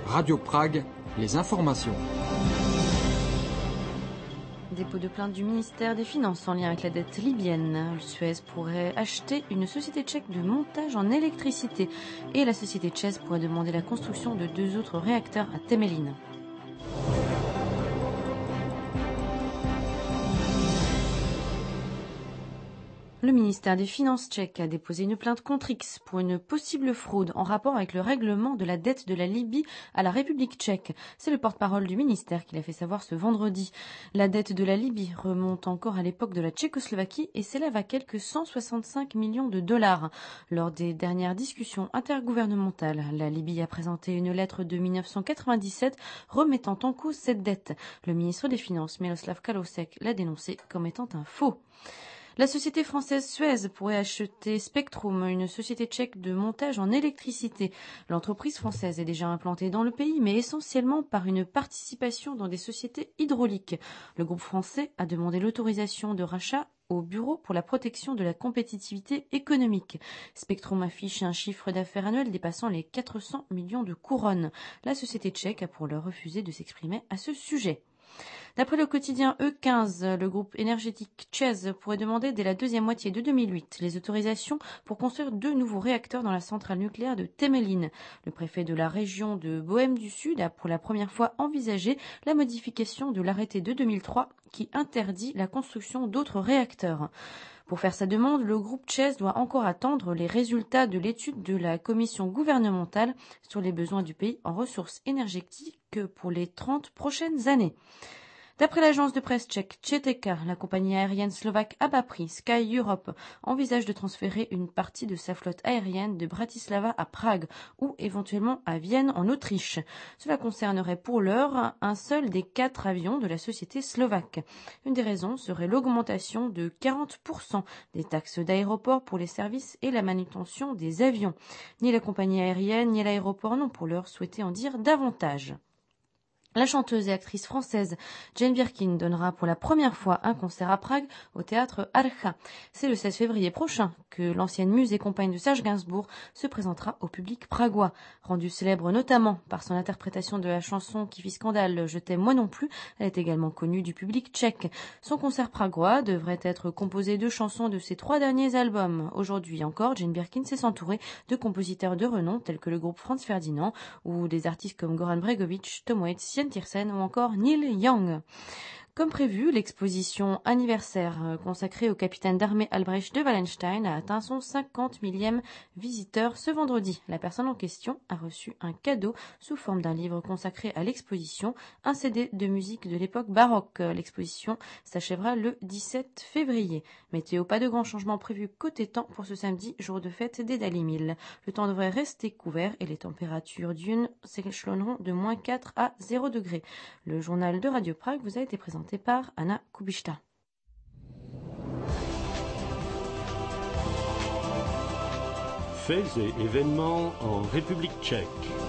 Radio Prague, les informations. Dépôt de plainte du ministère des Finances en lien avec la dette libyenne. Suez pourrait acheter une société tchèque de montage en électricité et la société ČEZ pourrait demander la construction de 2 autres réacteurs à Temelín. Le ministère des Finances tchèque a déposé une plainte contre X pour une possible fraude en rapport avec le règlement de la dette de la Libye à la République tchèque. C'est le porte-parole du ministère qui l'a fait savoir ce vendredi. La dette de la Libye remonte encore à l'époque de la Tchécoslovaquie et s'élève à quelques 165 millions de dollars. Lors des dernières discussions intergouvernementales, la Libye a présenté une lettre de 1997 remettant en cause cette dette. Le ministre des Finances, Miroslav Kalousek, l'a dénoncé comme étant un faux. La société française Suez pourrait acheter Spectrum, une société tchèque de montage en électricité. L'entreprise française est déjà implantée dans le pays, mais essentiellement par une participation dans des sociétés hydrauliques. Le groupe français a demandé l'autorisation de rachat au Bureau pour la protection de la compétitivité économique. Spectrum affiche un chiffre d'affaires annuel dépassant les 400 millions de couronnes. La société tchèque a pour l'heure refusé de s'exprimer à ce sujet. D'après le quotidien E15, le groupe énergétique ČEZ pourrait demander dès la deuxième moitié de 2008 les autorisations pour construire 2 nouveaux réacteurs dans la centrale nucléaire de Temelín. Le préfet de la région de Bohême du Sud a pour la première fois envisagé la modification de l'arrêté de 2003 qui interdit la construction d'autres réacteurs. Pour faire sa demande, le groupe ČEZ doit encore attendre les résultats de l'étude de la commission gouvernementale sur les besoins du pays en ressources énergétiques pour les 30 prochaines années. D'après l'agence de presse tchèque ČTK, la compagnie aérienne slovaque à bas prix Sky Europe envisage de transférer une partie de sa flotte aérienne de Bratislava à Prague ou éventuellement à Vienne en Autriche. Cela concernerait pour l'heure un seul des 4 avions de la société slovaque. Une des raisons serait l'augmentation de 40% des taxes d'aéroport pour les services et la manutention des avions. Ni la compagnie aérienne ni l'aéroport n'ont pour l'heure souhaité en dire davantage. La chanteuse et actrice française Jane Birkin donnera pour la première fois un concert à Prague au théâtre Archa. C'est le 16 février prochain que l'ancienne muse et compagne de Serge Gainsbourg se présentera au public pragois. Rendue célèbre notamment par son interprétation de la chanson qui fit scandale Je t'aime moi non plus, elle est également connue du public tchèque. Son concert pragois devrait être composé de chansons de ses 3 derniers albums. Aujourd'hui encore, Jane Birkin s'est entourée de compositeurs de renom tels que le groupe Franz Ferdinand ou des artistes comme Goran Bregovic, Tom Waits, Tiersen ou encore Neil Young. Comme prévu, l'exposition anniversaire consacrée au capitaine d'armée Albrecht de Wallenstein a atteint son 50 millième visiteur ce vendredi. La personne en question a reçu un cadeau sous forme d'un livre consacré à l'exposition, un CD de musique de l'époque baroque. L'exposition s'achèvera le 17 février. Météo, pas de grands changements prévus côté temps pour ce samedi, jour de fête des Dalimil. Le temps devrait rester couvert et les températures diurnes s'échelonneront de -4 à 0 degré. Le journal de Radio Prague vous a été présenté par Anna Kubishta. Faits et événements en République tchèque.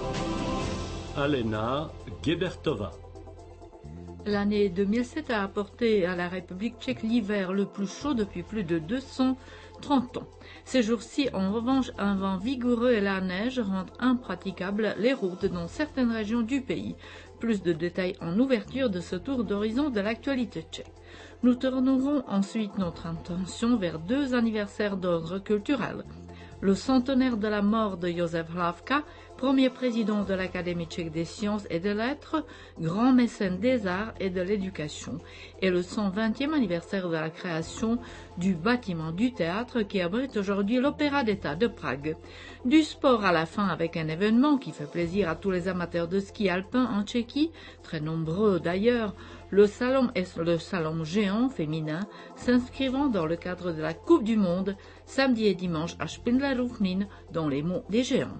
Alena Gebertova. L'année 2007 a apporté à la République tchèque l'hiver le plus chaud depuis plus de 230 ans. Ces jours-ci, en revanche, un vent vigoureux et la neige rendent impraticables les routes dans certaines régions du pays. Plus de détails en ouverture de ce tour d'horizon de l'actualité tchèque. Nous tournerons ensuite notre attention vers 2 anniversaires d'ordre culturel. Le centenaire de la mort de Josef Hlavka, premier président de l'Académie tchèque des sciences et des lettres, grand mécène des arts et de l'éducation, et le 120e anniversaire de la création du bâtiment du théâtre qui abrite aujourd'hui l'Opéra d'État de Prague. Du sport à la fin avec un événement qui fait plaisir à tous les amateurs de ski alpin en Tchéquie, très nombreux d'ailleurs, le slalom est le slalom géant féminin s'inscrivant dans le cadre de la Coupe du Monde samedi et dimanche à Spindlerův Mlýn dans les monts des Géants.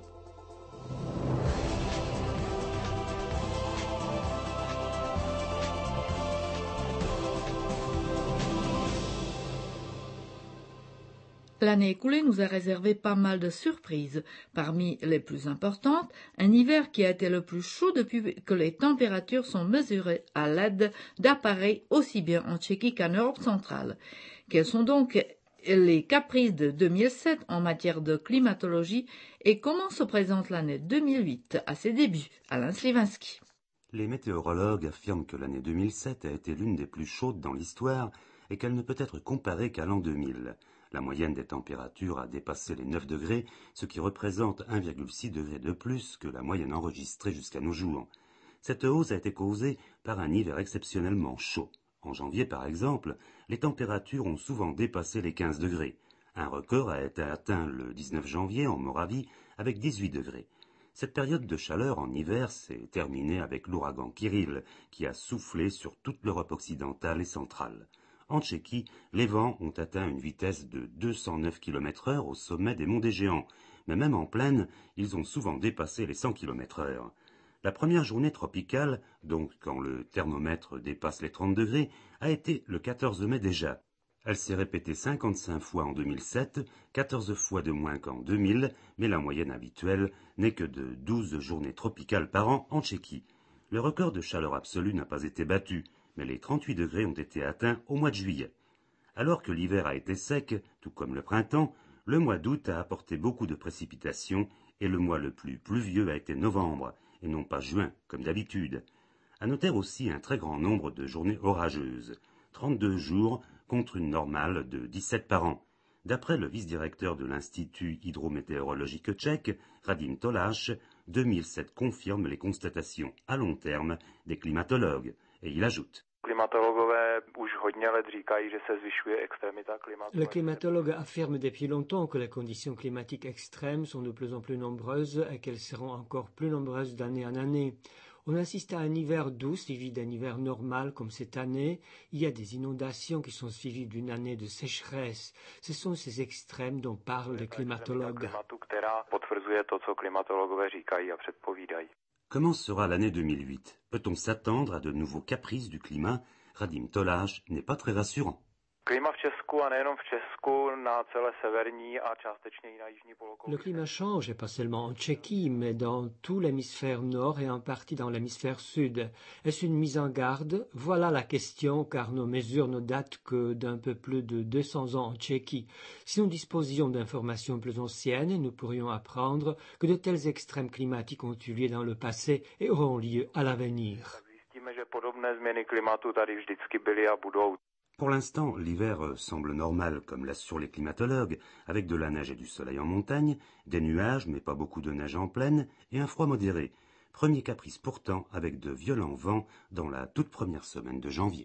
L'année écoulée nous a réservé pas mal de surprises. Parmi les plus importantes, un hiver qui a été le plus chaud depuis que les températures sont mesurées à l'aide d'appareils aussi bien en Tchéquie qu'en Europe centrale. Quelles sont donc les caprices de 2007 en matière de climatologie et comment se présente l'année 2008 à ses débuts. Alain Sliwinski. Les météorologues affirment que l'année 2007 a été l'une des plus chaudes dans l'histoire et qu'elle ne peut être comparée qu'à l'an 2000. La moyenne des températures a dépassé les 9 degrés, ce qui représente 1,6 degré de plus que la moyenne enregistrée jusqu'à nos jours. Cette hausse a été causée par un hiver exceptionnellement chaud. En janvier, par exemple, les températures ont souvent dépassé les 15 degrés. Un record a été atteint le 19 janvier en Moravie avec 18 degrés. Cette période de chaleur en hiver s'est terminée avec l'ouragan Kirill qui a soufflé sur toute l'Europe occidentale et centrale. En Tchéquie, les vents ont atteint une vitesse de 209 km/h au sommet des monts des Géants, mais même en plaine, ils ont souvent dépassé les 100 km/h. La première journée tropicale, donc quand le thermomètre dépasse les 30 degrés, a été le 14 mai déjà. Elle s'est répétée 55 fois en 2007, 14 fois de moins qu'en 2000, mais la moyenne habituelle n'est que de 12 journées tropicales par an en Tchéquie. Le record de chaleur absolue n'a pas été battu, mais les 38 degrés ont été atteints au mois de juillet. Alors que l'hiver a été sec, tout comme le printemps, le mois d'août a apporté beaucoup de précipitations et le mois le plus pluvieux a été novembre, et non pas juin, comme d'habitude. À noter aussi un très grand nombre de journées orageuses, 32 jours contre une normale de 17 par an. D'après le vice-directeur de l'Institut hydrométéorologique tchèque, Radim Toláš, 2007 confirme les constatations à long terme des climatologues, et il ajoute. Les climatologues affirment depuis longtemps que les conditions climatiques extrêmes sont de plus en plus nombreuses et qu'elles seront encore plus nombreuses d'année en année. On assiste à un hiver doux suivi d'un hiver normal comme cette année. Il y a des inondations qui sont suivies d'une année de sécheresse. Ce sont ces extrêmes dont parlent les climatologues. Comment sera l'année 2008 ? Peut-on s'attendre à de nouveaux caprices du climat ? Radim Toláš n'est pas très rassurant. Le climat change, et pas seulement en Tchéquie, mais dans tout l'hémisphère nord et en partie dans l'hémisphère sud. Est-ce une mise en garde ? Voilà la question, car nos mesures ne datent que d'un peu plus de 200 ans en Tchéquie. Si nous disposions d'informations plus anciennes, nous pourrions apprendre que de tels extrêmes climatiques ont eu lieu dans le passé et auront lieu à l'avenir. Pour l'instant, l'hiver semble normal, comme l'assurent les climatologues, avec de la neige et du soleil en montagne, des nuages, mais pas beaucoup de neige en plaine, et un froid modéré. Premier caprice pourtant, avec de violents vents dans la toute première semaine de janvier.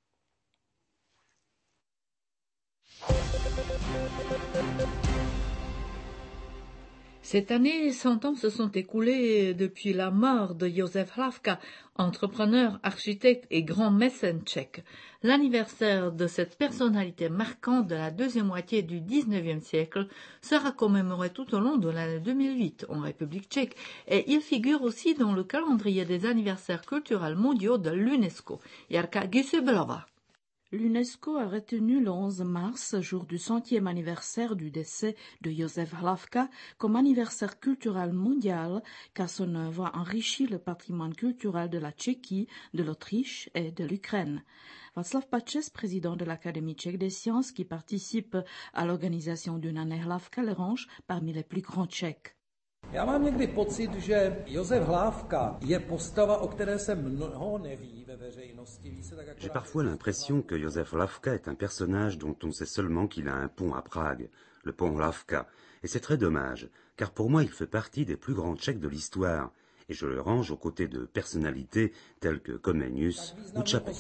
Cette année, 100 ans se sont écoulés depuis la mort de Josef Hlavka, entrepreneur, architecte et grand mécène tchèque. L'anniversaire de cette personnalité marquante de la deuxième moitié du XIXe siècle sera commémoré tout au long de l'année 2008 en République tchèque et il figure aussi dans le calendrier des anniversaires culturels mondiaux de l'UNESCO. Jarka Gusebelova. L'UNESCO a retenu le 11 mars, jour du 100e anniversaire du décès de Josef Hlavka, comme anniversaire culturel mondial, car son œuvre a enrichi le patrimoine culturel de la Tchéquie, de l'Autriche et de l'Ukraine. Václav Pačes, président de l'Académie tchèque des sciences, qui participe à l'organisation d'une année Hlavka, le range parmi les plus grands tchèques. Já mám někdy pocit, že Josef Hlavka je postava, o které se mnoho neví ve veřejnosti. J'ai parfois l'impression que Josef Hlavka est un personnage dont on sait seulement qu'il a un pont à Prague, le pont Hlavka, et c'est très dommage, car pour moi il fait partie des plus grands Tchèques de l'histoire, et je le range aux côtés de personnalités telles que Comenius ou Čapek.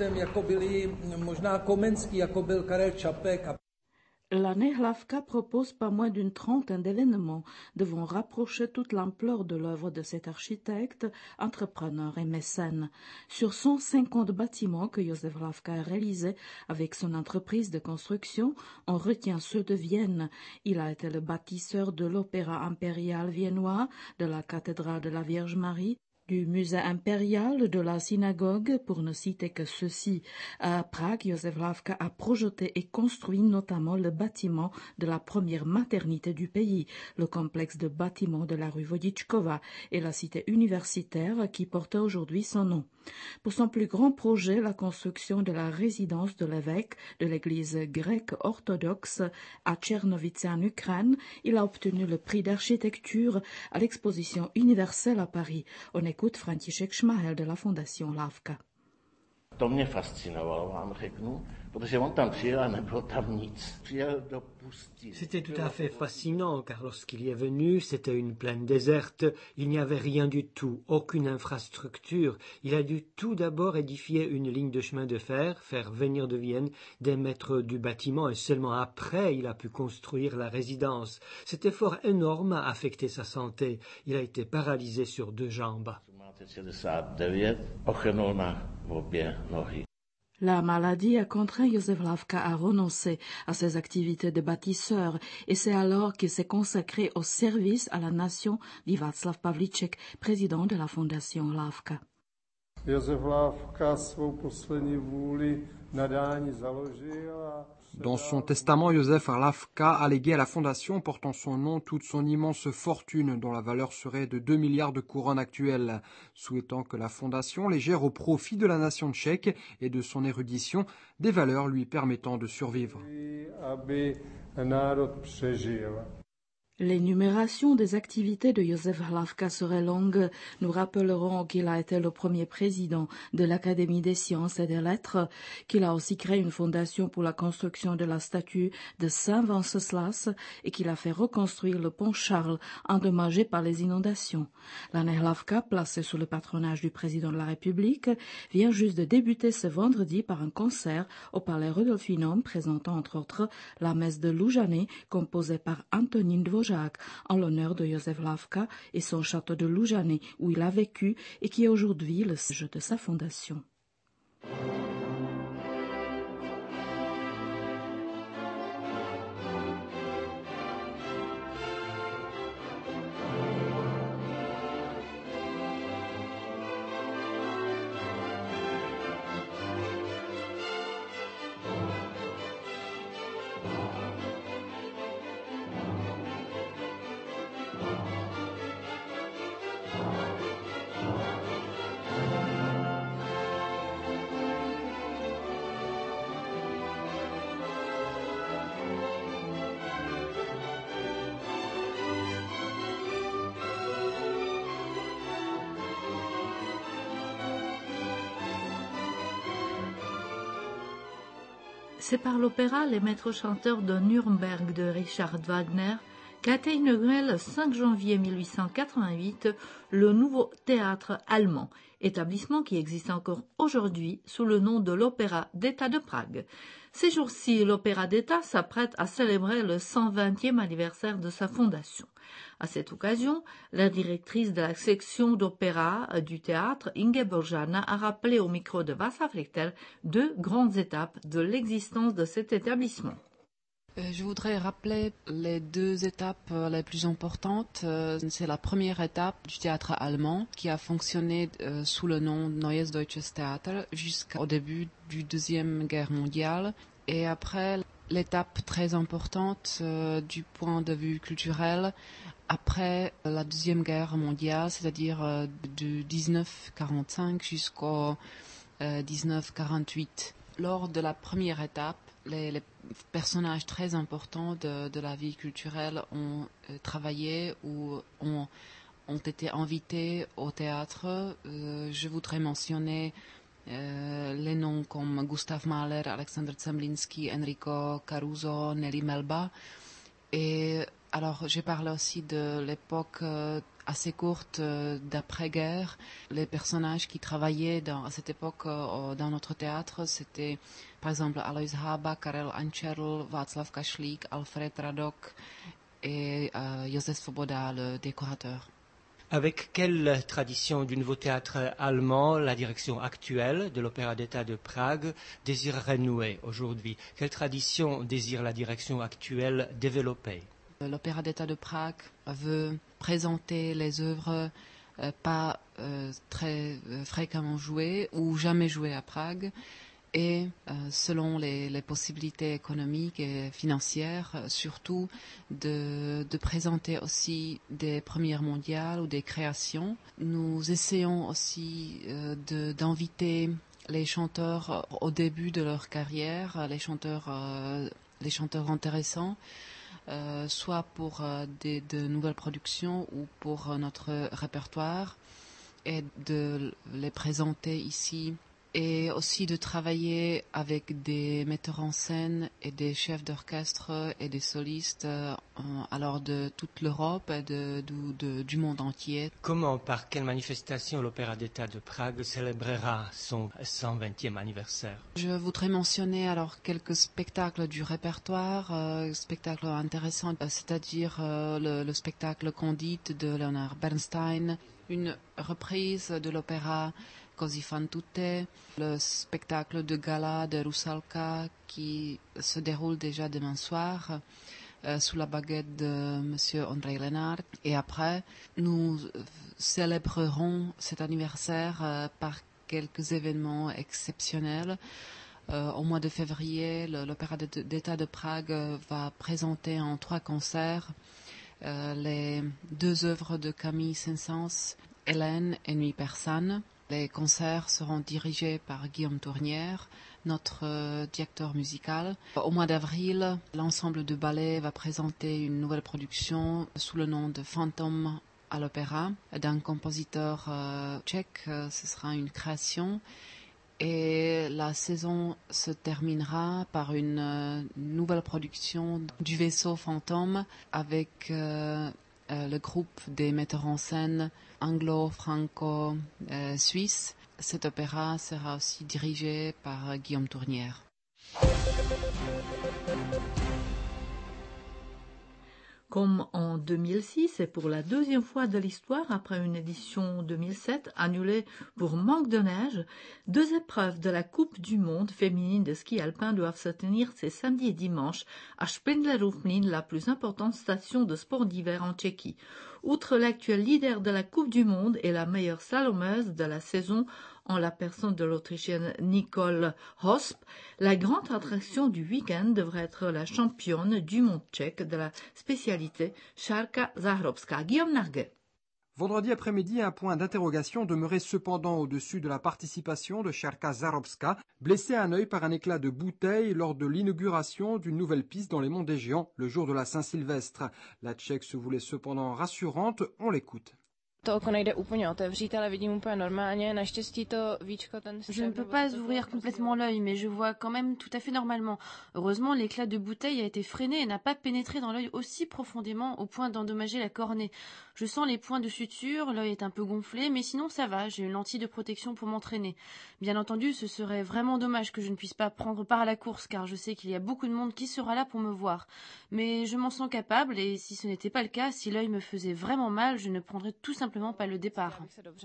L'année Hlavka propose pas moins d'une trentaine d'événements devant rapprocher toute l'ampleur de l'œuvre de cet architecte, entrepreneur et mécène. Sur 150 bâtiments que Josef Hlavka a réalisés avec son entreprise de construction, on retient ceux de Vienne. Il a été le bâtisseur de l'Opéra impérial viennois, de la cathédrale de la Vierge Marie, Du musée impérial, de la synagogue, pour ne citer que ceci. À Prague, Josef Hlávka a projeté et construit notamment le bâtiment de la première maternité du pays, le complexe de bâtiments de la rue Vodičkova et la cité universitaire qui porte aujourd'hui son nom. Pour son plus grand projet, la construction de la résidence de l'évêque de l'église grecque orthodoxe à Tchernovice en Ukraine, il a obtenu le prix d'architecture à l'exposition universelle à Paris. On écoute František Šmahel de la Fondation Hlávka. To mě fascinovalo, vám řeknu, protože on tam přijel a nebylo tam nic. Přijel do pustiny. C'était tout à fait fascinant, car lorsqu'il y est venu, c'était une plaine déserte, il n'y avait rien du tout, aucune infrastructure. Il a dû tout d'abord édifier une ligne de chemin de fer, faire venir de Vienne des maîtres du bâtiment, et seulement après il a pu construire la résidence. Cet effort énorme a affecté sa santé. Il a été paralysé sur 2 jambes. La maladie a contraint Josef Hlávka à renoncer à ses activités de bâtisseur et c'est alors qu'il s'est consacré au service à la nation, dit Václav Pavlíček, président de la Fondation Hlávka. Josef Hlávka svou poslední vůli nadání založil. Dans son testament, Josef Hlávka a légué à la fondation portant son nom toute son immense fortune dont la valeur serait de 2 milliards de couronnes actuelles, souhaitant que la fondation les gère au profit de la nation tchèque et de son érudition, des valeurs lui permettant de survivre. L'énumération des activités de Josef Hlávka serait longue. Nous rappellerons qu'il a été le premier président de l'Académie des sciences et des lettres, qu'il a aussi créé une fondation pour la construction de la statue de Saint Venceslas et qu'il a fait reconstruire le pont Charles, endommagé par les inondations. L'année Hlávka, placée sous le patronage du président de la République, vient juste de débuter ce vendredi par un concert au Palais Rudolfinum, présentant entre autres la messe de Lužany, composée par Antonín Dvořák, en l'honneur de Josef Hlávka et son château de Lužany où il a vécu et qui est aujourd'hui le siège de sa fondation. C'est par l'opéra Les Maîtres chanteurs de Nuremberg de Richard Wagner qu'a été inauguré le 5 janvier 1888 le nouveau théâtre allemand, établissement qui existe encore aujourd'hui sous le nom de l'Opéra d'État de Prague. Ces jours-ci, l'Opéra d'État s'apprête à célébrer le 120e anniversaire de sa fondation. À cette occasion, la directrice de la section d'opéra du théâtre, Inge Božana, a rappelé au micro de Václav Richtel 2 grandes étapes de l'existence de cet établissement. Je voudrais rappeler les 2 étapes les plus importantes. C'est la première étape du théâtre allemand qui a fonctionné sous le nom Neues Deutsches Theater jusqu'au début du Deuxième Guerre mondiale. Et après, l'étape très importante du point de vue culturel, après la Deuxième Guerre mondiale, c'est-à-dire de 1945 jusqu'au 1948. Lors de la première étape, les personnages très importants de la vie culturelle ont travaillé ou ont été invités au théâtre. Je voudrais mentionner les noms comme Gustav Mahler, Alexander Zemlinsky, Enrico Caruso, Nelly Melba. Et alors, j'ai parlé aussi de l'époque assez courte d'après-guerre. Les personnages qui travaillaient à cette époque dans notre théâtre, c'était par exemple Alois Hába, Karel Ančerl, Václav Kašlík, Alfred Radok et Josef Svoboda, le décorateur. Avec quelle tradition du nouveau théâtre allemand la direction actuelle de l'Opéra d'État de Prague désire renouer aujourd'hui? Quelle tradition désire la direction actuelle développer? L'Opéra d'État de Prague veut présenter les œuvres pas très fréquemment joué ou jamais joué à Prague. Et selon les possibilités économiques et financières, surtout de présenter aussi des premières mondiales ou des créations. Nous essayons aussi d'inviter les chanteurs au début de leur carrière, les chanteurs intéressants, soit pour de nouvelles productions ou pour notre répertoire, et de les présenter ici. Et aussi de travailler avec des metteurs en scène et des chefs d'orchestre et des solistes alors de toute l'Europe et du monde entier. Comment, par quelle manifestation l'Opéra d'État de Prague célébrera son 120e anniversaire? Je voudrais mentionner alors quelques spectacles du répertoire, spectacles intéressants, c'est-à-dire le spectacle Candide de Leonard Bernstein, une reprise de l'opéra Così fan tutte, le spectacle de gala de Rusalka qui se déroule déjà demain soir sous la baguette de Monsieur André Lénard. Et après, nous célébrerons cet anniversaire par quelques événements exceptionnels. Au mois de février, l'Opéra d'État de Prague va présenter en 3 concerts les 2 œuvres de Camille Saint-Saëns, Hélène et Nuit persane. Les concerts seront dirigés par Guillaume Tournière, notre directeur musical. Au mois d'avril, l'ensemble de ballet va présenter une nouvelle production sous le nom de Fantôme à l'opéra d'un compositeur tchèque. Ce sera une création. Et la saison se terminera par une nouvelle production du Vaisseau fantôme avec le groupe des metteurs en scène anglo-franco-suisse. Cet opéra sera aussi dirigé par Guillaume Tournière. Comme en 2006 et pour la 2e fois de l'histoire après une édition 2007 annulée pour manque de neige, 2 épreuves de la Coupe du monde féminine de ski alpin doivent se tenir ces samedi et dimanche à Spindlerův Mlýn, la plus importante station de sport d'hiver en Tchéquie. Outre l'actuel leader de la Coupe du monde et la meilleure slalomeuse de la saison, en la personne de l'Autrichienne Nicole Hosp, la grande attraction du week-end devrait être la championne du monde tchèque de la spécialité Šárka Záhřebská. Guillaume Narguet. Vendredi après-midi, un point d'interrogation demeurait cependant au-dessus de la participation de Šárka Záhřebská, blessée à un œil par un éclat de bouteille lors de l'inauguration d'une nouvelle piste dans les Monts des Géants le jour de la Saint-Sylvestre. La Tchèque se voulait cependant rassurante, on l'écoute. Je ne peux pas ouvrir complètement l'œil, mais je vois quand même tout à fait normalement. Heureusement, l'éclat de bouteille a été freiné et n'a pas pénétré dans l'œil aussi profondément au point d'endommager la cornée. Je sens les points de suture, l'œil est un peu gonflé, mais sinon ça va, j'ai une lentille de protection pour m'entraîner. Bien entendu, ce serait vraiment dommage que je ne puisse pas prendre part à la course, car je sais qu'il y a beaucoup de monde qui sera là pour me voir. Mais je m'en sens capable, et si ce n'était pas le cas, si l'œil me faisait vraiment mal, je ne prendrais tout simplement pas le départ.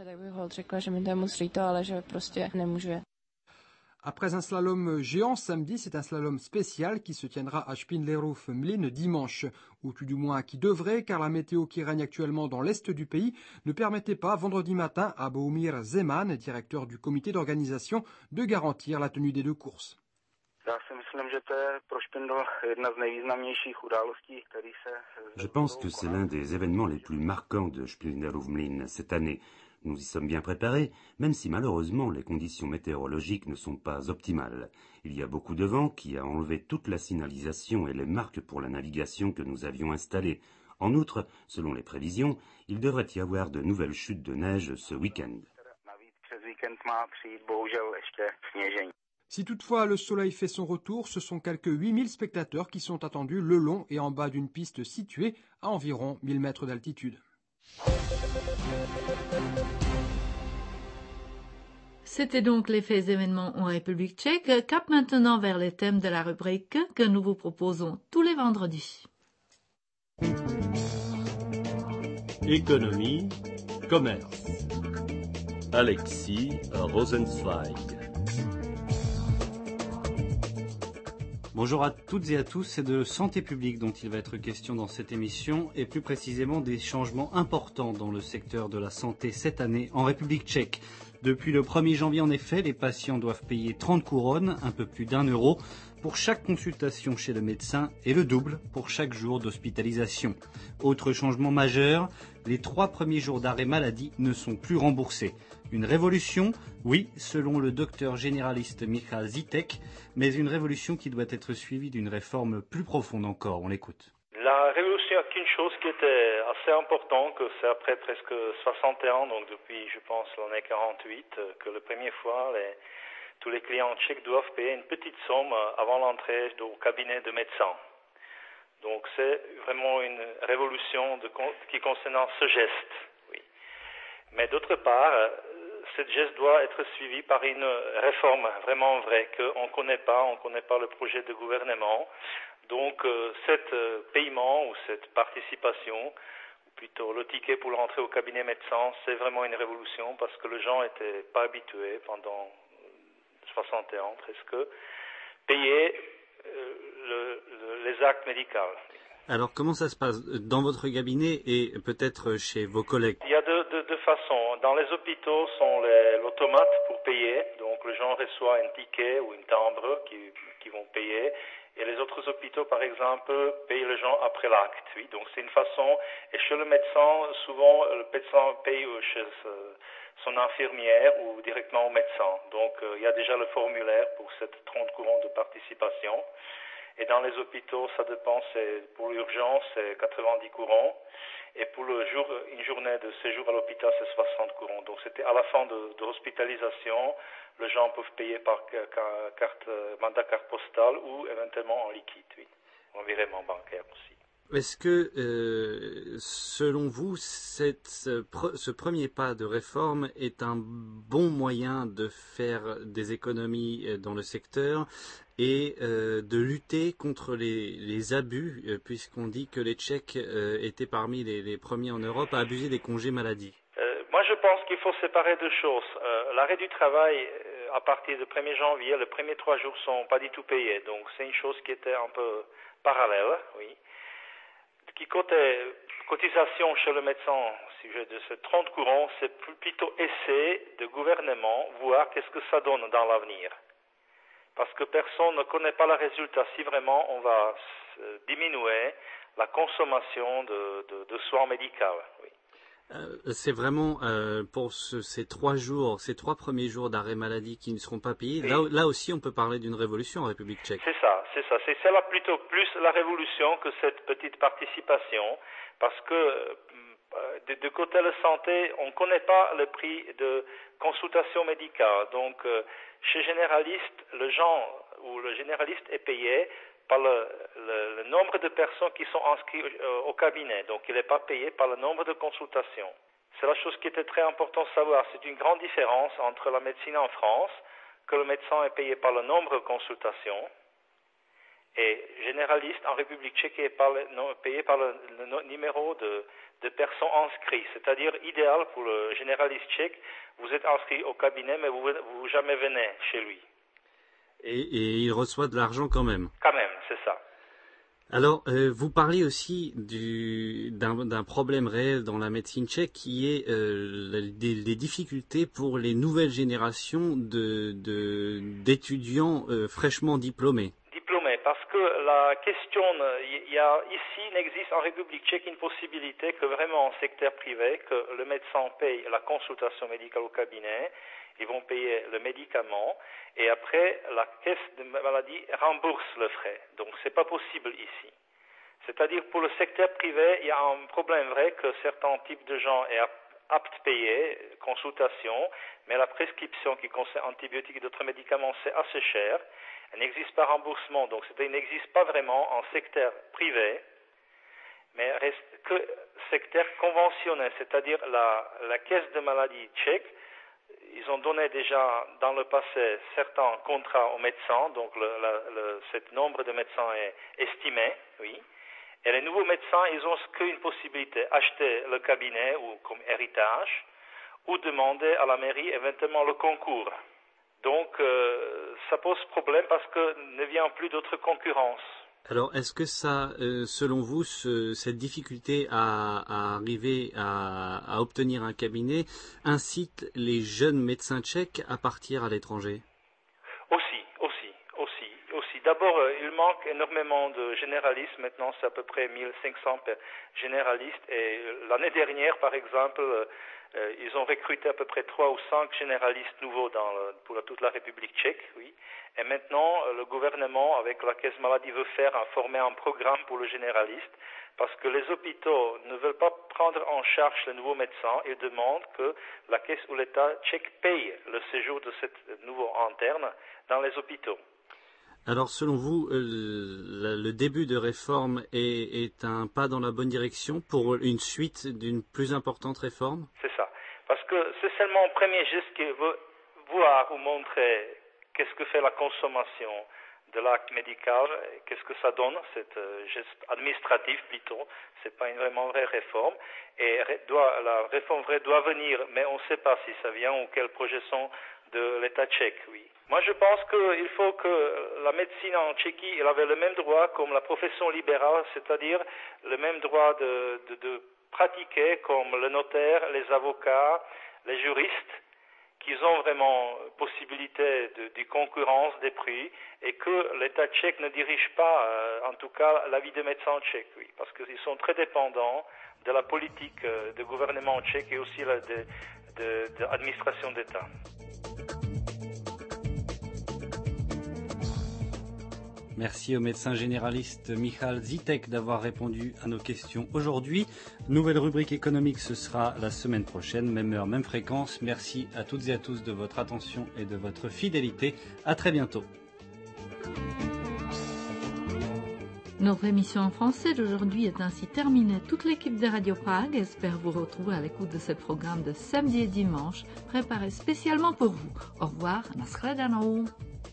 Après un slalom géant samedi, c'est un slalom spécial qui se tiendra à Spindlerův Mlýn dimanche, ou tout du moins qui devrait, car la météo qui règne actuellement dans l'est du pays ne permettait pas vendredi matin à Bohumír Zeman, directeur du comité d'organisation, de garantir la tenue des 2 courses. Je pense que c'est l'un des événements les plus marquants de Spindlerův Mlýn cette année. Nous y sommes bien préparés, même si malheureusement les conditions météorologiques ne sont pas optimales. Il y a beaucoup de vent qui a enlevé toute la signalisation et les marques pour la navigation que nous avions installées. En outre, selon les prévisions, il devrait y avoir de nouvelles chutes de neige ce week-end. Si toutefois le soleil fait son retour, ce sont quelques 8000 spectateurs qui sont attendus le long et en bas d'une piste située à environ 1000 mètres d'altitude. C'était donc les faits et événements en République tchèque. Cap maintenant vers les thèmes de la rubrique que nous vous proposons tous les vendredis. Économie, commerce. Alexis Rosenzweig. Bonjour à toutes et à tous, c'est de santé publique dont il va être question dans cette émission et plus précisément des changements importants dans le secteur de la santé cette année en République tchèque. Depuis le 1er janvier en effet, les patients doivent payer 30 couronnes, un peu plus d'€1, pour chaque consultation chez le médecin et le double pour chaque jour d'hospitalisation. Autre changement majeur, les 3 premiers jours d'arrêt maladie ne sont plus remboursés. Une révolution, oui, selon le docteur généraliste Michal Zitek, mais une révolution qui doit être suivie d'une réforme plus profonde encore. On l'écoute. La révolution a qu'une chose qui était assez importante, que c'est après presque 60 ans, donc depuis, je pense, l'année 48, que la première fois, tous les clients tchèques doivent payer une petite somme avant l'entrée au cabinet de médecin. Donc c'est vraiment une révolution qui concerne ce geste. Oui. Mais d'autre part, ce geste doit être suivi par une réforme vraiment vraie, qu'on ne connaît pas le projet de gouvernement. Donc cet paiement ou cette participation, ou plutôt le ticket pour l'entrée au cabinet médecin, c'est vraiment une révolution parce que les gens n'étaient pas habitués pendant 60 ans presque, payer les actes médicaux. Alors comment ça se passe dans votre cabinet et peut-être chez vos collègues? Il y a deux façons. Dans les hôpitaux sont l'automate pour payer, donc les gens reçoivent un ticket ou une timbre qui vont payer. Et les autres hôpitaux, par exemple, payent les gens après l'acte. Oui. Donc c'est une façon. Et chez le médecin, souvent, le médecin paye chez son infirmière ou directement au médecin. Donc il y a déjà le formulaire pour cette 30 courants de participation. Et dans les hôpitaux, ça dépend, pour l'urgence, c'est 90 courants. Et pour une journée de séjour à l'hôpital, c'est 60 courants. Donc c'était à la fin de l'hospitalisation, les gens peuvent payer par mandat carte postale ou éventuellement en liquide, oui, en virement bancaire aussi. Est-ce que, selon vous, ce premier pas de réforme est un bon moyen de faire des économies dans le secteur et de lutter contre les abus, puisqu'on dit que les Tchèques étaient parmi les premiers en Europe à abuser des congés maladie? Moi, je pense qu'il faut séparer deux choses. L'arrêt du travail, à partir du 1er janvier, les premiers 3 jours ne sont pas du tout payés. Donc, c'est une chose qui était un peu parallèle, oui. Qui côté cotisation chez le médecin, sujet de ces 30 courants, c'est plutôt essai de gouvernement, voir qu'est-ce que ça donne dans l'avenir. Parce que personne ne connaît pas le résultat. Si vraiment on va diminuer la consommation de soins médicaux. Oui. C'est vraiment pour ces 3 premiers jours d'arrêt maladie qui ne seront pas payés. Oui. Là aussi, on peut parler d'une révolution en République tchèque. C'est ça. C'est là plutôt plus la révolution que cette petite participation, parce que de côté de la santé, on ne connaît pas le prix de consultation médicale. Donc, chez généraliste, le généraliste est payé par le nombre de personnes qui sont inscrites au cabinet. Donc, il n'est pas payé par le nombre de consultations. C'est la chose qui était très importante de savoir. C'est une grande différence entre la médecine en France, que le médecin est payé par le nombre de consultations, et généraliste en République tchèque est payé par le numéro de personnes inscrites. C'est-à-dire, idéal pour le généraliste tchèque, vous êtes inscrit au cabinet, mais vous jamais venez chez lui. Et il reçoit de l'argent quand même. Quand même, c'est ça. Alors, vous parlez aussi d'un problème réel dans la médecine tchèque qui est les difficultés pour les nouvelles générations d'étudiants fraîchement diplômés. Parce que la question, n'existe en République tchèque une possibilité que vraiment en secteur privé, que le médecin paye la consultation médicale au cabinet, ils vont payer le médicament, et après, la caisse de maladie rembourse le frais. Donc, c'est pas possible ici. C'est-à-dire, pour le secteur privé, il y a un problème vrai que certains types de gens sont aptes à payer consultation, mais la prescription qui concerne antibiotiques et d'autres médicaments, c'est assez cher. Il n'existe pas remboursement, donc il n'existe pas vraiment en secteur privé, mais reste que secteur conventionnel, c'est-à-dire la caisse de maladie tchèque. Ils ont donné déjà dans le passé certains contrats aux médecins, donc ce nombre de médecins est estimé, oui. Et les nouveaux médecins, ils ont qu'une possibilité, acheter le cabinet ou comme héritage, ou demander à la mairie éventuellement le concours. Donc ça pose problème parce que ne vient plus d'autre concurrence. Alors, est-ce que ça, selon vous, cette difficulté à arriver à obtenir un cabinet incite les jeunes médecins tchèques à partir à l'étranger? Aussi. D'abord, il manque énormément de généralistes. Maintenant, c'est à peu près 1500 généralistes. Et l'année dernière, par exemple, ils ont recruté à peu près 3 ou 5 généralistes nouveaux pour toute la République tchèque, oui. Et maintenant, le gouvernement, avec la caisse maladie, veut former un programme pour le généraliste, parce que les hôpitaux ne veulent pas prendre en charge les nouveaux médecins. Ils demandent que la caisse ou l'État tchèque paye le séjour de ce nouveau interne dans les hôpitaux. Alors, selon vous, le début de réforme est un pas dans la bonne direction pour une suite d'une plus importante réforme? C'est ça. Parce que c'est seulement un premier geste qui veut voir ou montrer qu'est-ce que fait la consommation de l'acte médical, qu'est-ce que ça donne, cet geste administratif plutôt. C'est pas vraiment vraie réforme. Et la réforme vraie doit venir, mais on ne sait pas si ça vient ou quels projets sont de l'État tchèque, oui. Moi, je pense qu'il faut que la médecine en Tchéquie, elle avait le même droit comme la profession libérale, c'est-à-dire le même droit de pratiquer comme le notaire, les avocats, les juristes, qu'ils ont vraiment possibilité de concurrence des prix et que l'État tchèque ne dirige pas, en tout cas, la vie des médecins tchèques, oui, parce qu'ils sont très dépendants de la politique du gouvernement tchèque et aussi de l'administration d'État. Merci au médecin généraliste Michal Zitek d'avoir répondu à nos questions aujourd'hui. Nouvelle rubrique économique, ce sera la semaine prochaine, même heure, même fréquence. Merci à toutes et à tous de votre attention et de votre fidélité. À très bientôt. Notre émission en français d'aujourd'hui est ainsi terminée. Toute l'équipe de Radio Prague espère vous retrouver à l'écoute de ce programme de samedi et dimanche, préparé spécialement pour vous. Au revoir, nashledanou.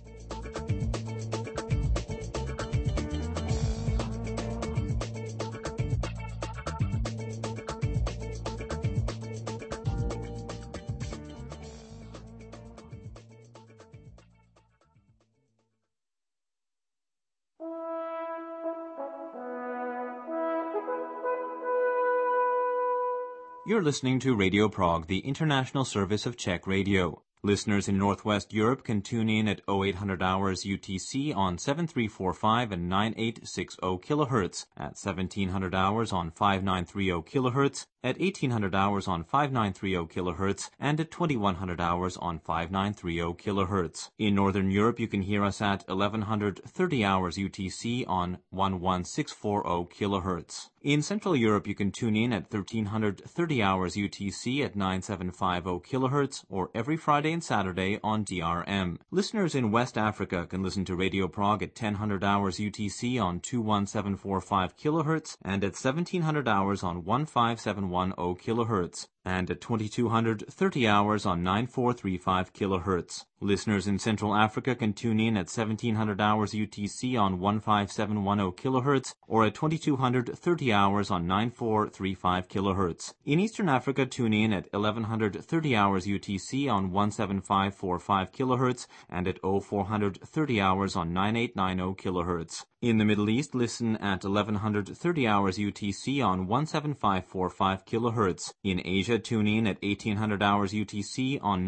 You're listening to Radio Prague, the international service of Czech radio. Listeners in Northwest Europe can tune in at 0800 hours UTC on 7345 and 9860 kHz, at 1700 hours on 5930 kHz, at 1800 hours on 5930 kHz, and at 2100 hours on 5930 kHz. In Northern Europe, you can hear us at 1130 hours UTC on 11640 kHz. In Central Europe, you can tune in at 1330 hours UTC at 9750 kHz, or every Friday and Saturday on DRM. Listeners in West Africa can listen to Radio Prague at 1000 hours UTC on 21745 kHz, and at 1700 hours on 15710 kHz, and at 2230 hours on 9435 kHz. Listeners in Central Africa can tune in at 1700 hours UTC on 15710 kHz, or at 2230 hours on 9435 kHz. In Eastern Africa, tune in at 1130 hours UTC on 17545 kHz, and at 0430 hours on 9890 kHz. In the Middle East, listen at 1130 hours UTC on 17545 kHz. In Asia, tune in at 1800 hours UTC on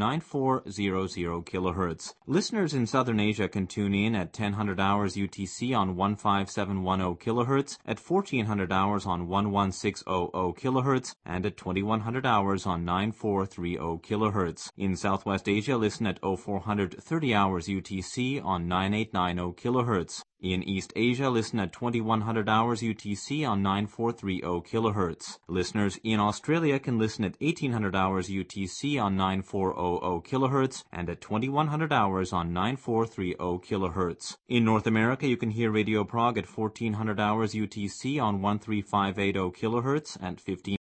9400 kHz. Listeners in Southern Asia can tune in at 1000 hours UTC on 15710 kHz, at 1400 hours on 11600 kHz, and at 2100 hours on 9430 kHz. In Southwest Asia, listen at 0430 hours UTC on 9890 kHz. In East Asia, listen at 2100 hours UTC on 9430 kHz. Listeners in Australia can listen at 1800 hours UTC on 9400 kHz and at 2100 hours on 9430 kHz. In North America, you can hear Radio Prague at 1400 hours UTC on 13580 kHz and 15